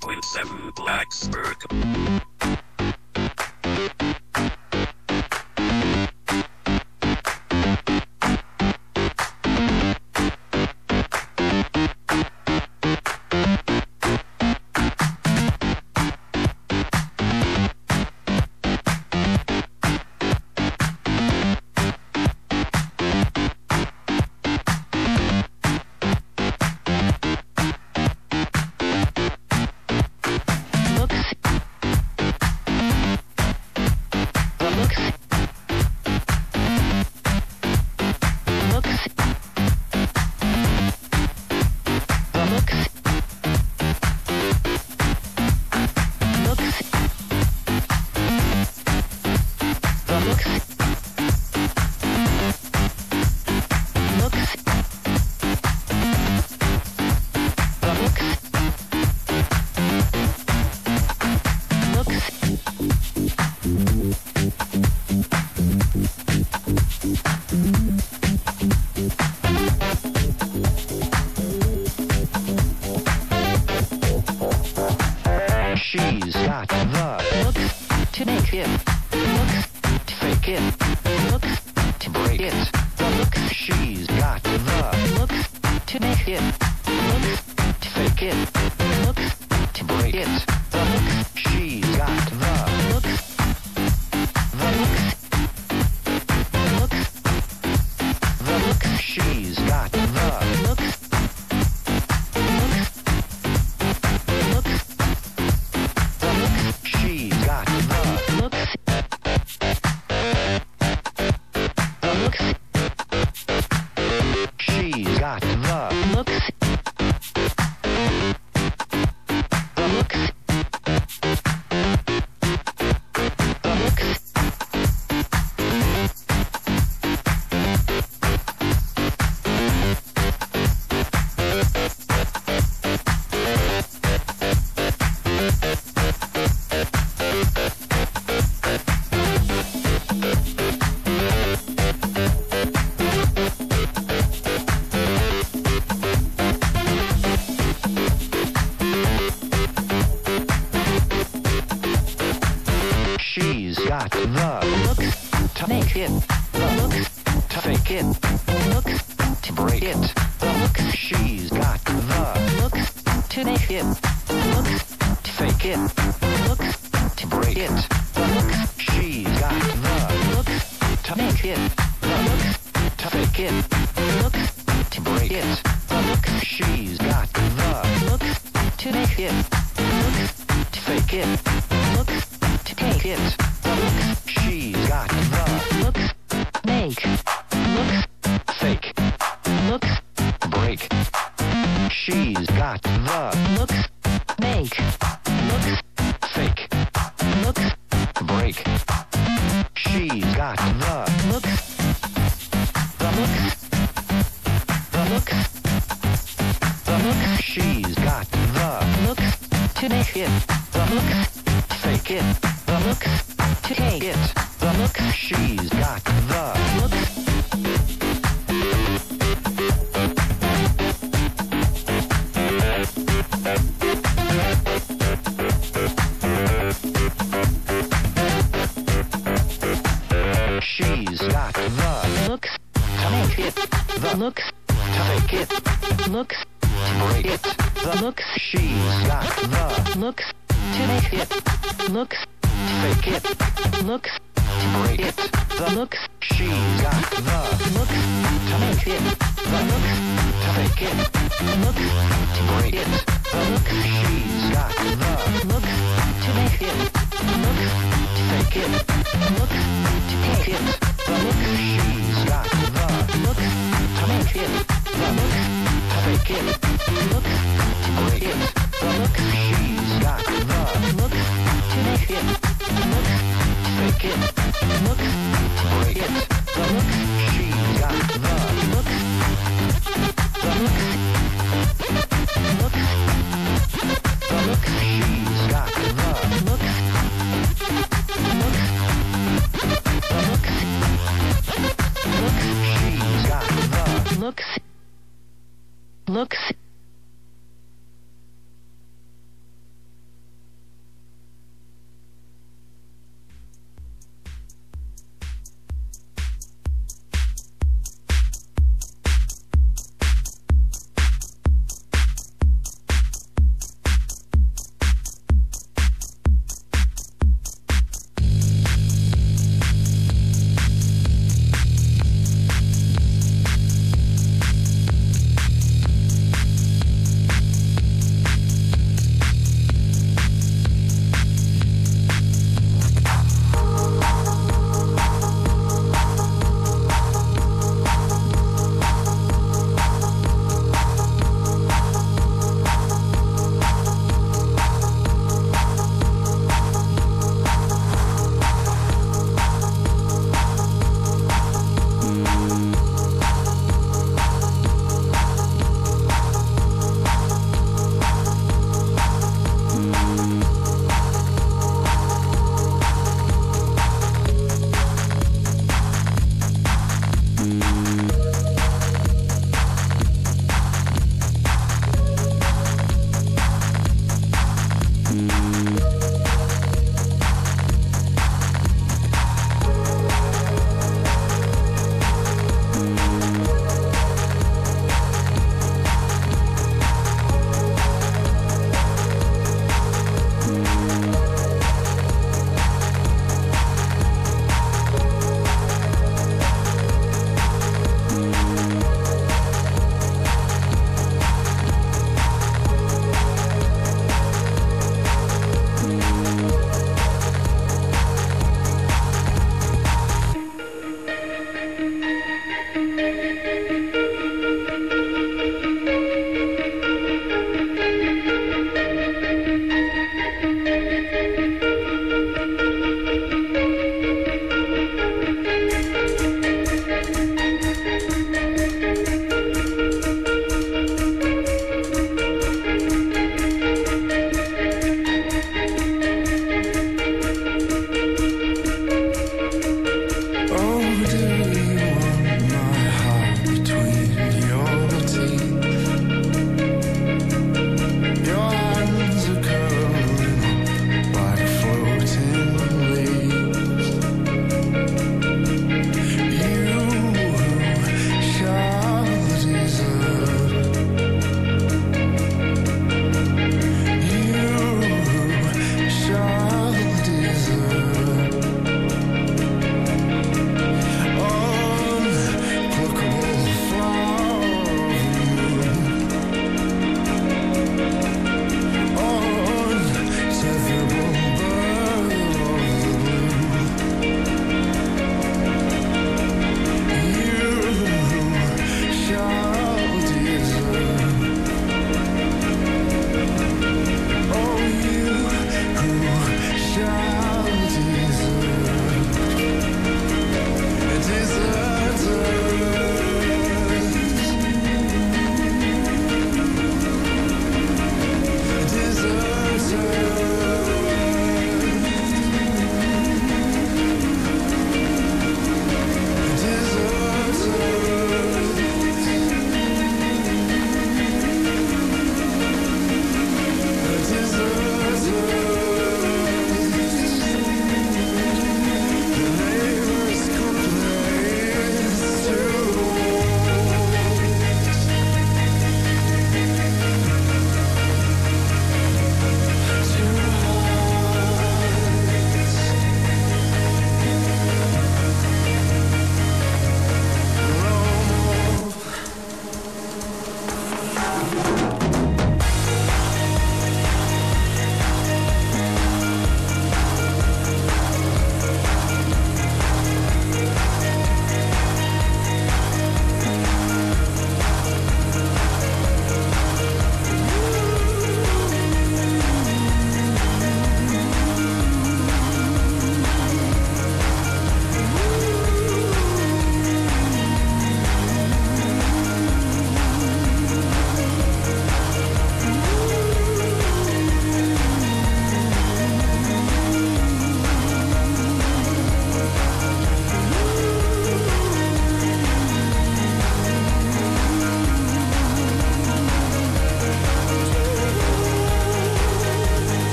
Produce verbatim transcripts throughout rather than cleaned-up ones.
point seven Blacksburg. She's got the looks to make it, looks to fake it, looks to break it. The looks. She's got the looks to make it, looks to fake it, looks to break it. The looks. She's got the looks, the looks, looks, the looks. She's got the looks. She's got the looks to make it, the looks to fake it, the looks to break it. The looks. She's got the looks to make it, the looks to fake it, the looks to break it. The looks. She's got the looks to make it, the looks to fake it, the looks to break it. The looks. She's got the looks to make it, the looks to fake it, the looks to take it. The looks. She's got the looks, make, looks, fake, looks, break. She's got the looks, make, looks, fake, looks, break. She's got the looks, the looks, the looks, the looks. She's got the looks to make it, the looks to fake it, the looks to take it. The looks. She's got the looks. She's got the looks to make it, the looks to fake it, looks to break it. The looks. She's got the looks to make it, looks to fake it, looks to break it. The looks. She's got the looks to make it, the looks to fake it, looks to break it. The looks. She's got the looks to make it, looks to fake it, looks to take it. The looks. She's got the looks to make it, the looks to fake it, looks to break it. The looks. She's got the looks to make it, looks to fake it, looks to break it. The looks. She's got the looks, the looks, looks, the looks. She's got the looks, looks, the looks, looks. She's got the looks, looks.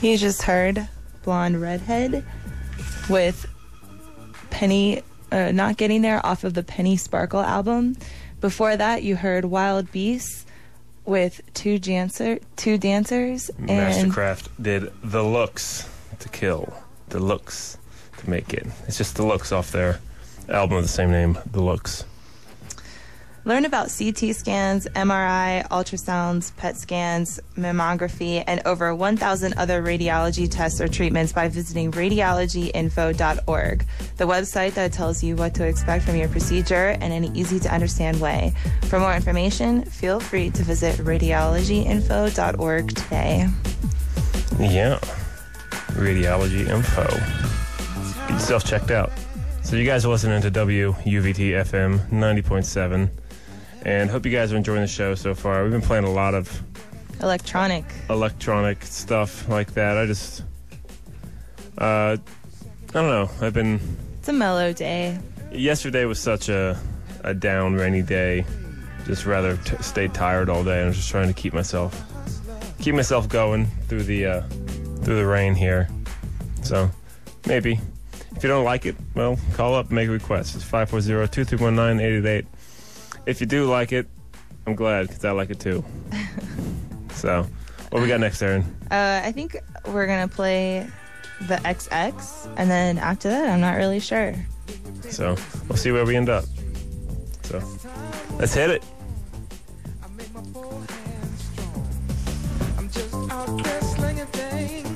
You just heard Blonde Redhead with Penny, uh, Not Getting There off of the Penny Sparkle album. Before that, you heard Wild Beasts with Two Dancer, Two Dancers. And Mastercraft did The Looks to Kill. The Looks to Make It. It's just The Looks off their album of the same name, The Looks. Learn about C T scans, M R I, ultrasounds, P E T scans, mammography, and over one thousand other radiology tests or treatments by visiting radiology info dot org, the website that tells you what to expect from your procedure in an easy-to-understand way. For more information, feel free to visit radiology info dot org today. Yeah. Radiology Info. Get yourself checked out. So you guys are listening to W U V T F M ninety point seven. And hope you guys are enjoying the show so far. We've been playing a lot of Electronic. electronic stuff like that. I just, uh, I don't know. I've been, It's a mellow day. yesterday was such a, a down, rainy day. Just rather t- stayed tired all day. I was just trying to keep myself, keep myself going through the, uh, through the rain here. So, maybe. If you don't like it, well, call up and make a request. It's five four zero, two three one nine, eight eight eight. If you do like it, I'm glad, because I like it too. So, what we got next, Erin? Uh, I think we're going to play the X X, and then after that, I'm not really sure. So, we'll see where we end up. So, let's hit it. I'm just out there slinging things.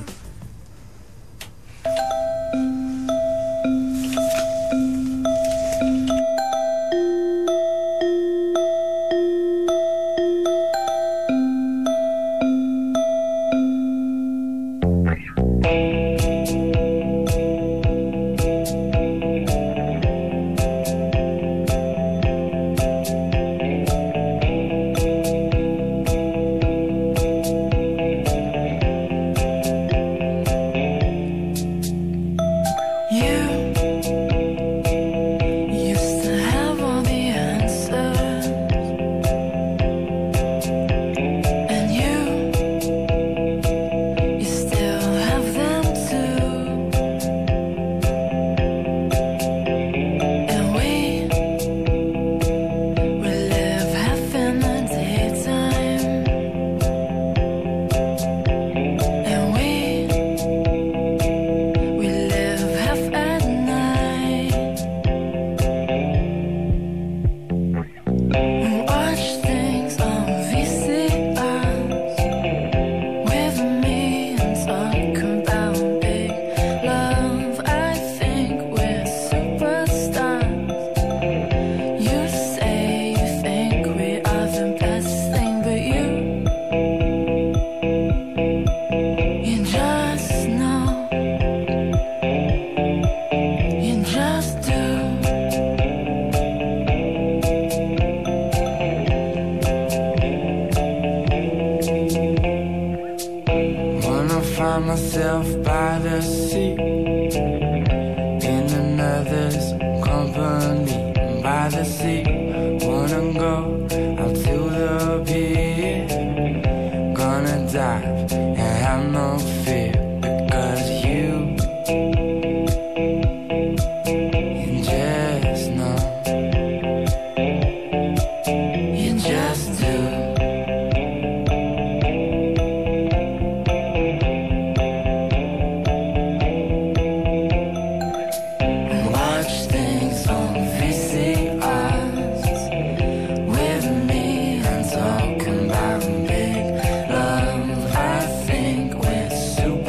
myself by the sea, in another's company, by the sea. Wanna go out to the pier, gonna dive and have no fear, because you, you just know, you just do. Super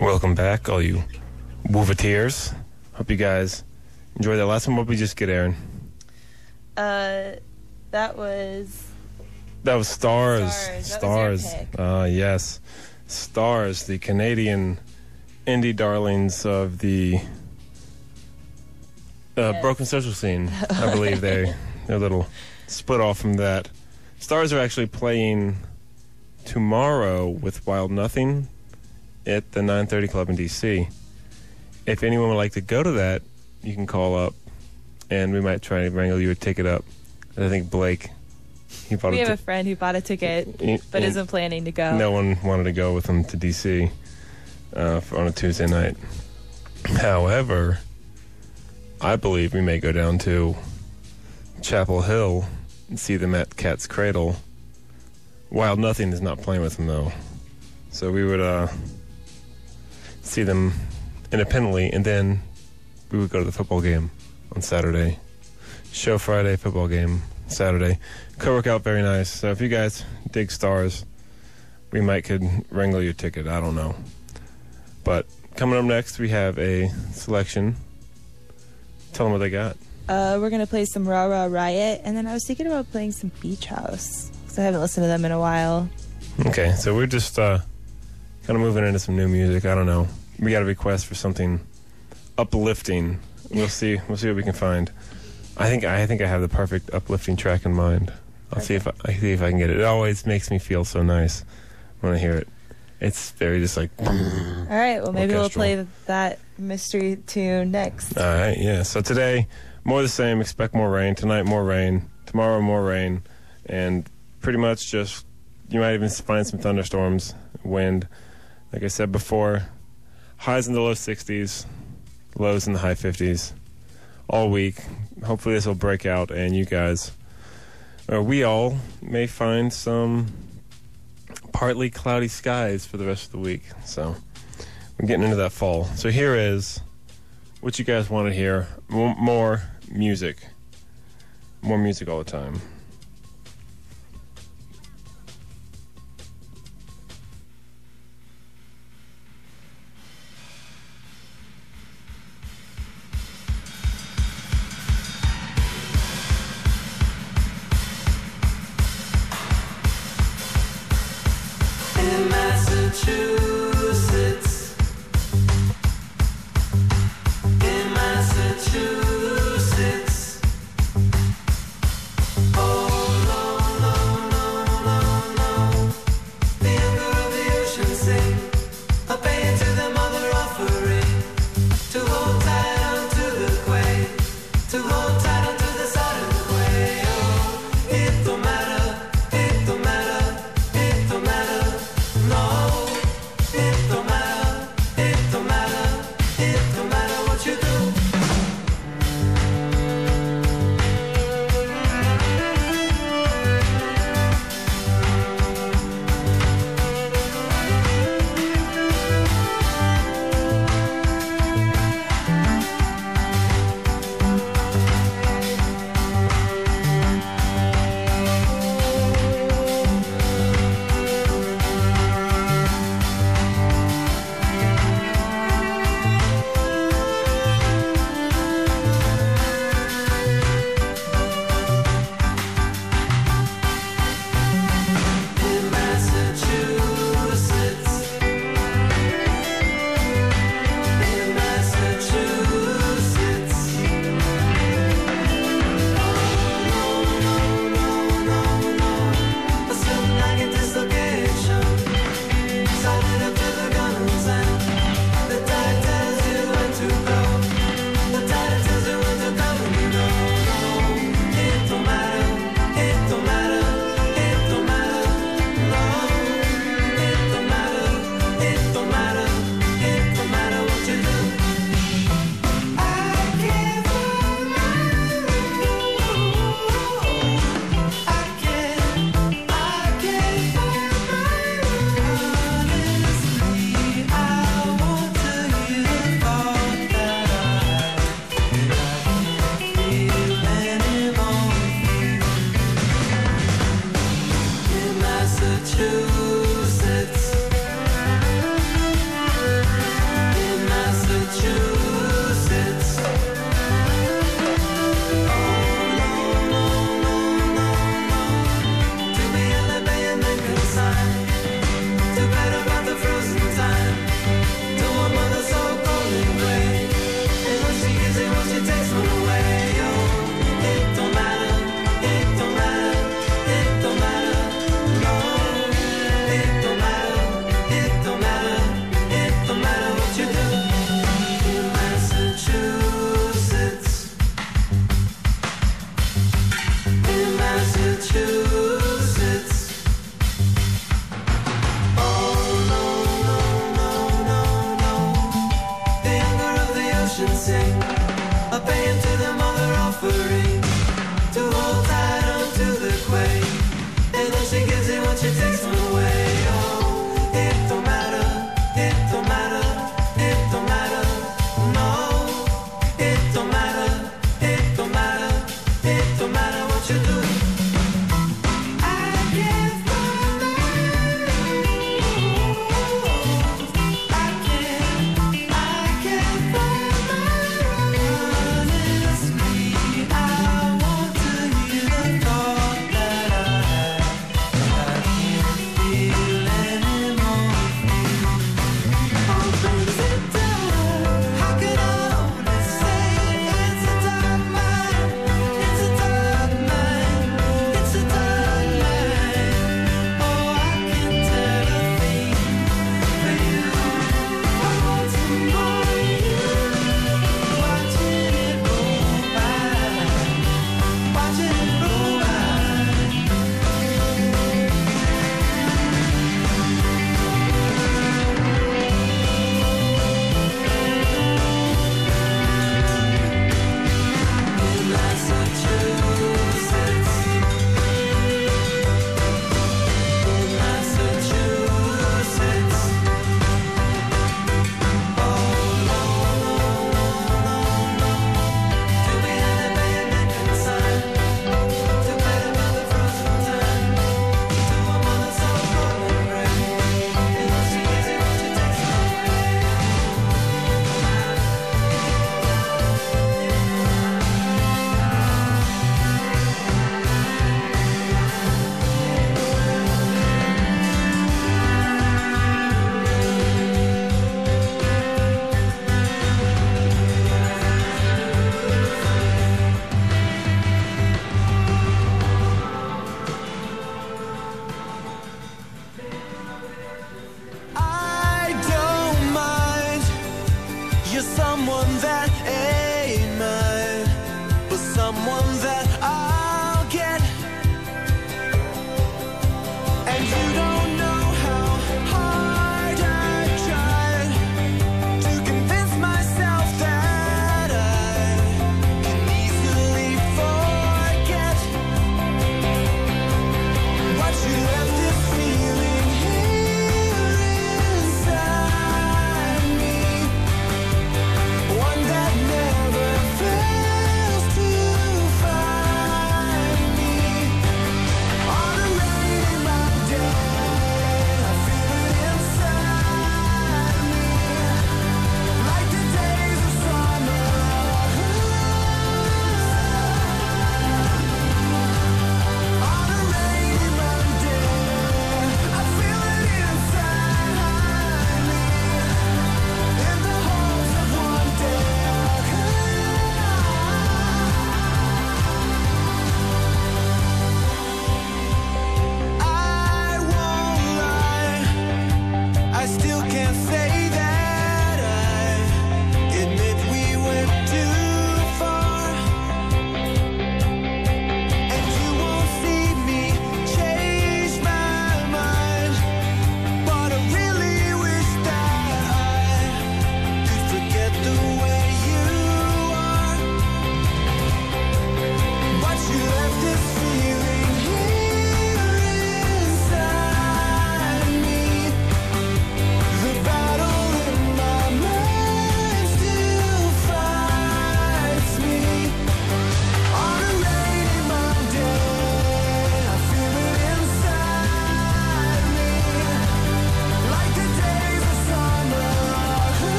Welcome back, all you Wolveteers. Hope you guys enjoyed that last one. What did we just get, Aaron? Uh, that was That was Stars. Stars. That Stars. was your pick. Uh, yes. Stars, the Canadian indie darlings of the uh, Yes. broken social scene. I believe they, they're a little split off from that. Stars are actually playing tomorrow with Wild Nothing at the nine thirty Club in D C. If anyone would like to go to that, you can call up, and we might try to wrangle you a ticket up. I think Blake, he bought we a have a ti- friend who bought a ticket he- but he- isn't planning to go. No one wanted to go with him to D C uh, for, on a Tuesday night. However, I believe we may go down to Chapel Hill and see them at Cat's Cradle. Wild Nothing is not playing with them, though. So we would uh, see them independently, and then we would go to the football game on Saturday. Show Friday, football game Saturday. Could work out very nice. So if you guys dig Stars, we might could wrangle your ticket. I don't know. But coming up next, we have a selection. Tell them what they got. Uh, we're gonna play some Raw Raw Riot, and then I was thinking about playing some Beach House because I haven't listened to them in a while. Okay, so we're just uh, kind of moving into some new music. I don't know. We got a request for something uplifting. We'll see. We'll see what we can find. I think I think I have the perfect uplifting track in mind. I'll see if I, I see if I can get it. It always makes me feel so nice when I hear it. It's very just like. All right, well maybe Orchestral. we'll play that mystery tune next. All right, yeah. So today, more of the same. Expect more rain. Tonight, more rain. Tomorrow, more rain. And pretty much just, you might even find some thunderstorms, wind. Like I said before, highs in the low sixties, lows in the high fifties all week. Hopefully this will break out and you guys, or we all, may find some partly cloudy skies for the rest of the week. So we're getting into that fall. So here is what you guys want to hear. M- more music. More music all the time. In Massachusetts, in Massachusetts, oh.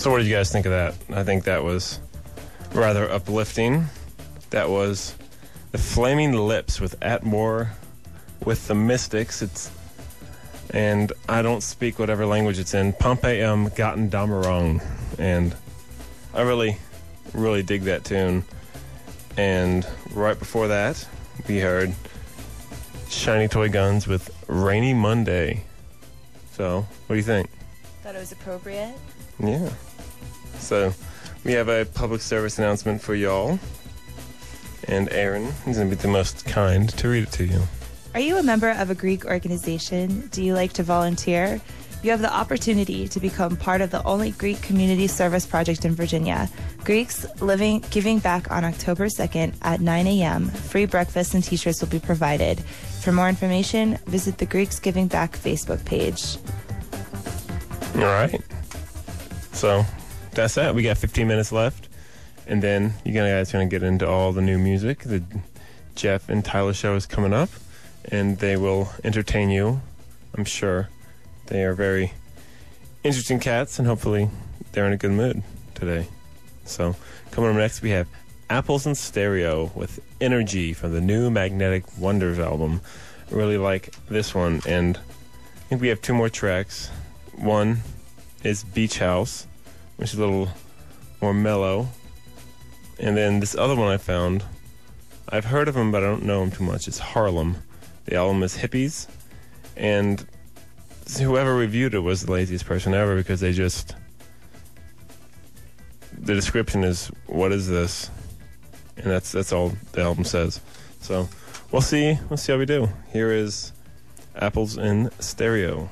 So what did you guys think of that? I think that was rather uplifting. That was The Flaming Lips with Atmore with the Mystics. It's and I don't speak whatever language it's in. Pompe am Gatten Damerong. And I really, really dig that tune. And right before that, we heard Shiny Toy Guns with Rainy Monday. So, what do you think? Thought it was appropriate. Yeah. So, we have a public service announcement for y'all. And Aaron is going to be the most kind to read it to you. Are you a member of a Greek organization? Do you like to volunteer? You have the opportunity to become part of the only Greek community service project in Virginia. Greeks living giving back on October second at nine a.m. Free breakfast and t-shirts will be provided. For more information, visit the Greeks Giving Back Facebook page. All right. So, that's that. We got fifteen minutes left. And then you guys are going to get into all the new music. The Jeff and Tyler show is coming up. And they will entertain you, I'm sure. They are very interesting cats, and hopefully they're in a good mood today. So, coming up next, we have Apples in Stereo with Energy from the new Magnetic Wonders album. I really like this one, and I think we have two more tracks. One is Beach House, which is a little more mellow. And then this other one I found, I've heard of him, but I don't know him too much. It's Harlem. The album is Hippies, and whoever reviewed it was the laziest person ever, because they just, the description is, what is this? And that's that's all the album says. So we'll see we'll see how we do. Here is Apples in Stereo.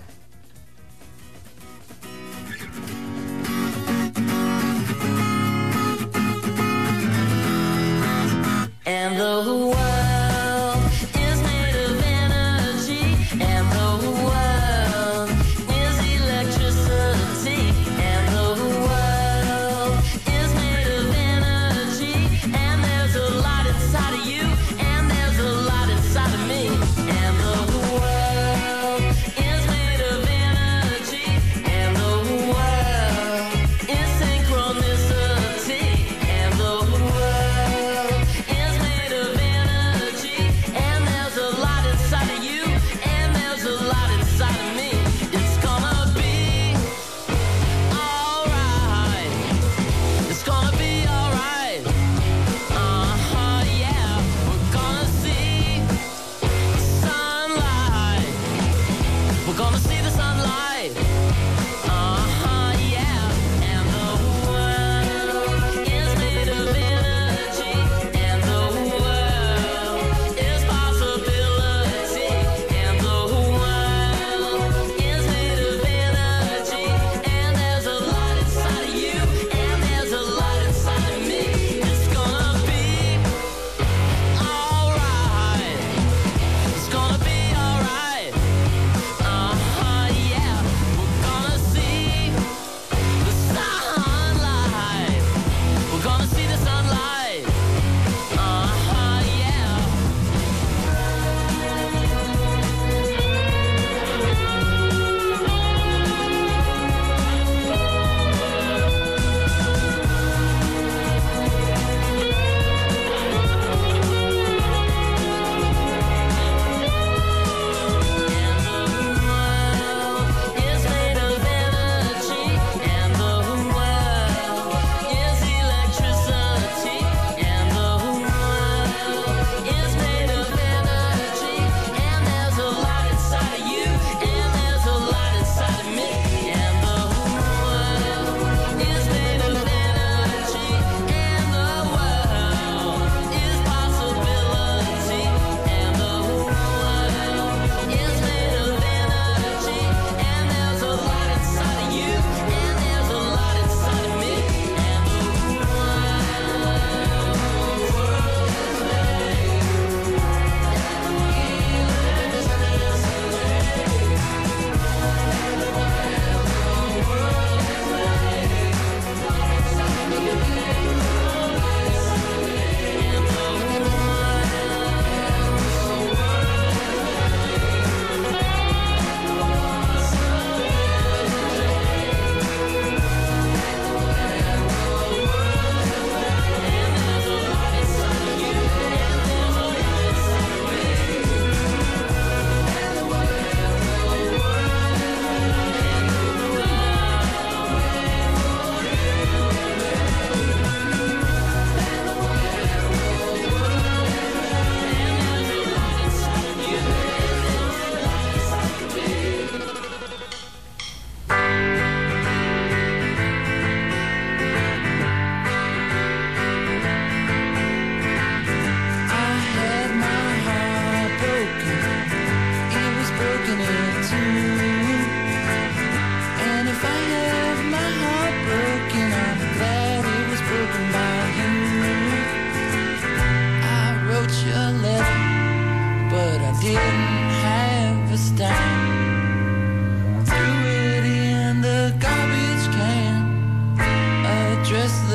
And the world is made of energy, and the world is electricity, and the world is made of energy, and there's a lot inside of you, and there's a lot inside of me, and the world is made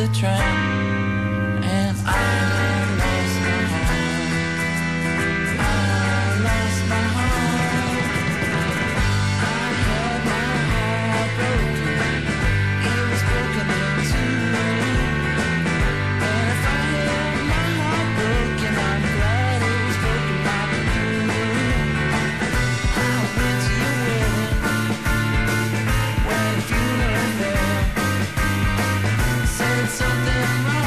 the train, and I lost my heart. I lost my heart. I had my heart broken. It was broken in two. And if I had my heart broken, I'm glad it was broken by you. I went to your wedding, wedding funeral there. Said something wrong.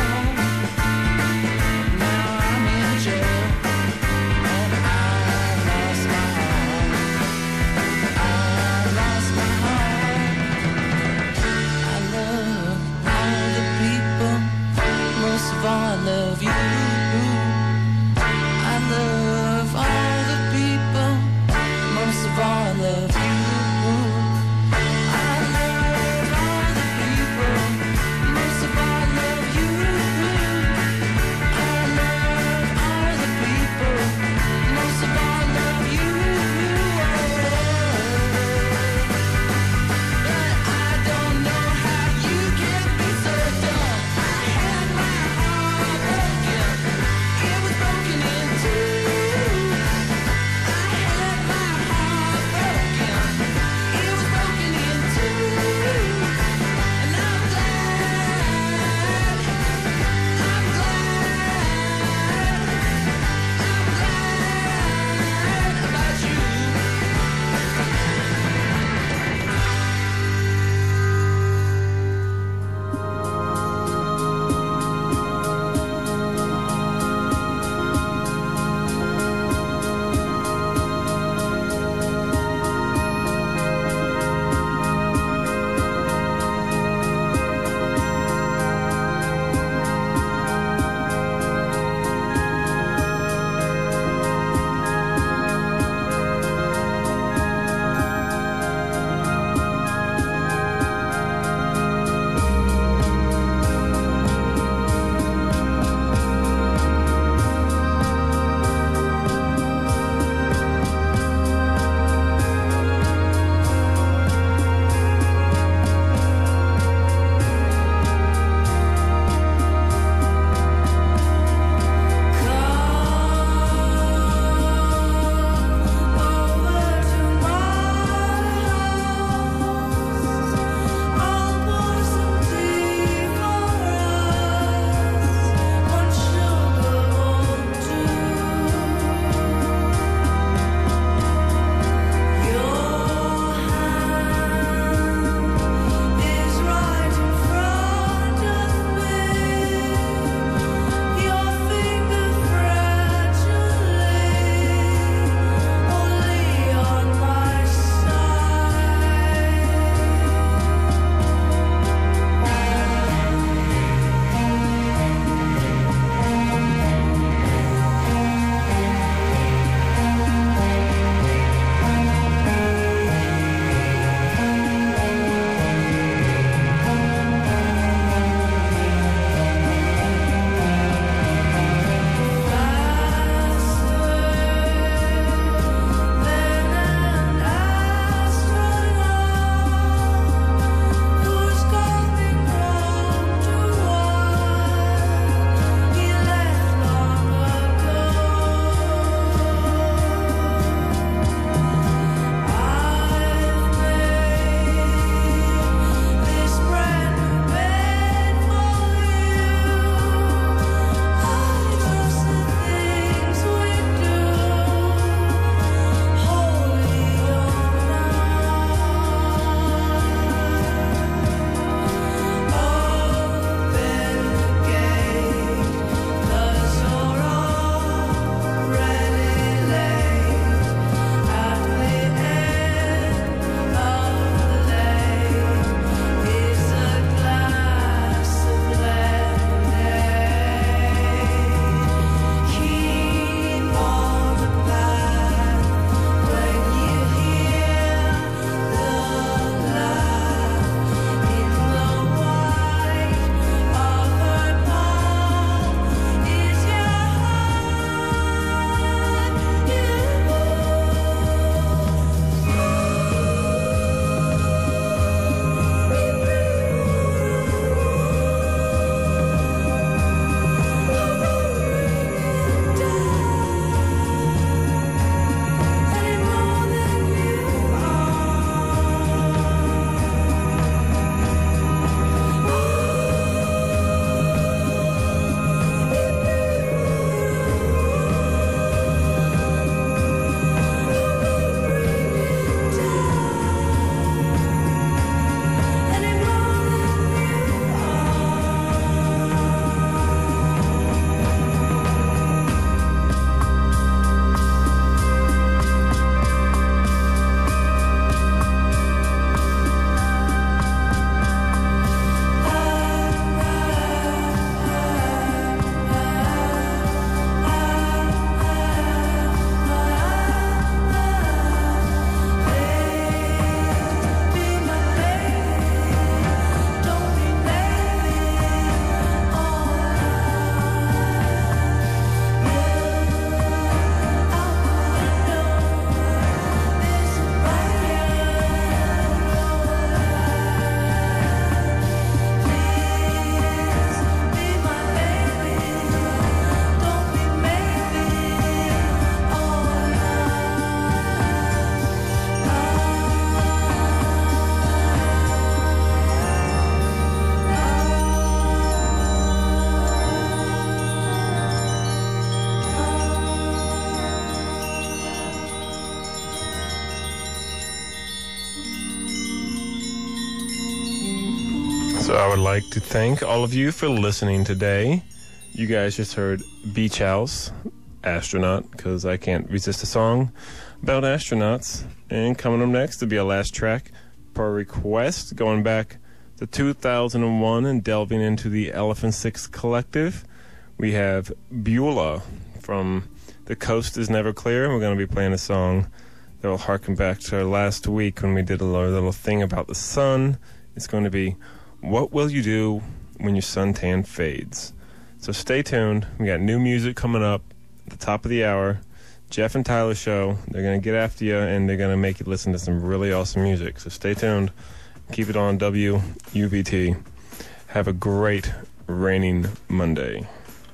I would like to thank all of you for listening today. You guys just heard Beach House, Astronaut, because I can't resist a song about astronauts. And coming up next will be our last track per request, going back to two thousand one and delving into the Elephant Six Collective. We have Beulah from The Coast Is Never Clear. We're going to be playing a song that will harken back to our last week when we did a little, little thing about the sun. It's going to be What Will You Do When Your Suntan Fades? So stay tuned. We got new music coming up at the top of the hour. Jeff and Tyler Show. They're going to get after you, and they're going to make you listen to some really awesome music. So stay tuned. Keep it on W U B T. Have a great raining Monday.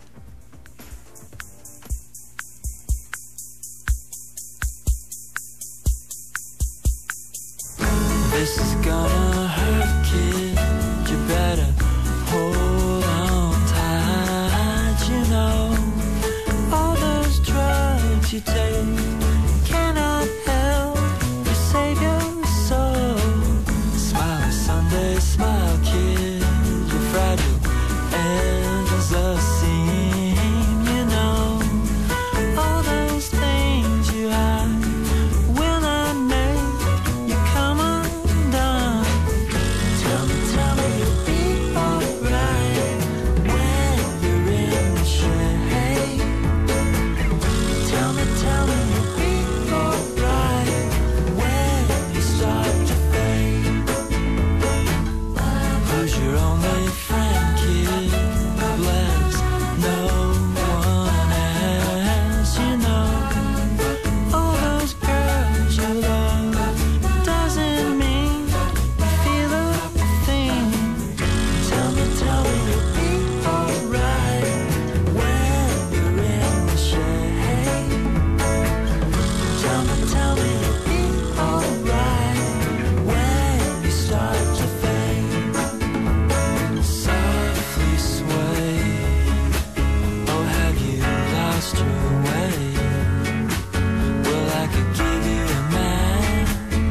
This is gonna hurt, kid. You better hold on tight. You know, all those drugs you take cannot help but save your soul. Smile Sunday, smile, kid. You're fragile as a seam. You know, all those things you hide will not make you come undone. Tell me, tell me you'll be alright when you're in the shade. Tell me, tell me you'll be alright when you start to fade. Who's your only friend, kid? Bless no one else. You know, all those girls you love doesn't mean you feel a thing. Tell me, tell me you'll be alright when you're in the shade. Tell me, tell me you'll be alright when you start to fade. Softly sway. Oh, have you lost your way? Well, I could give you a man,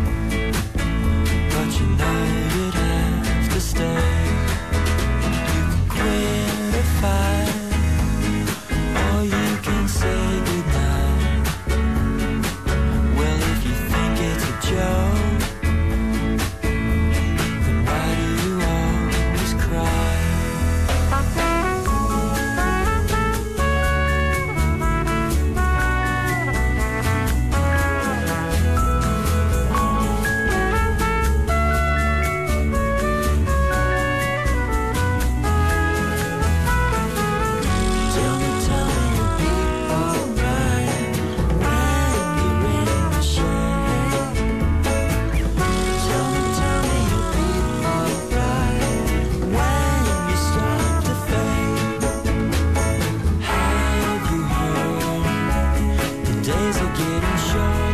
but you know you'd have to stay. You can quit a fight, or you can say goodnight. Well, if you think it's a joke, then why do you always cry? Tell me, tell me you'll be alright when you're in the shade. Tell me, tell me you'll be alright when you start to fade. Have you heard? The days are getting short.